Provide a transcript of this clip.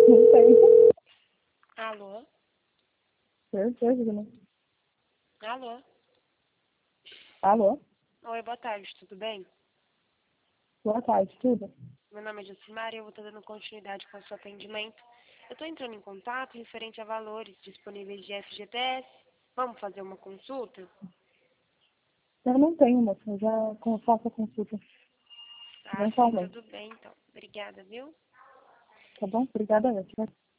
Não tem. Alô? Certeza que não. Alô? Alô? Oi, boa tarde, tudo bem? Boa tarde, tudo? Meu nome é Jacimara e eu vou estar dando continuidade com o seu atendimento. Eu estou entrando em contato referente a valores disponíveis de FGTS. Vamos fazer uma consulta? Eu não tenho, moça. Eu já faço a consulta Ah, sim, mensalmente. tudo bem, então. Obrigada, viu? Tá bom? Obrigada, Essa.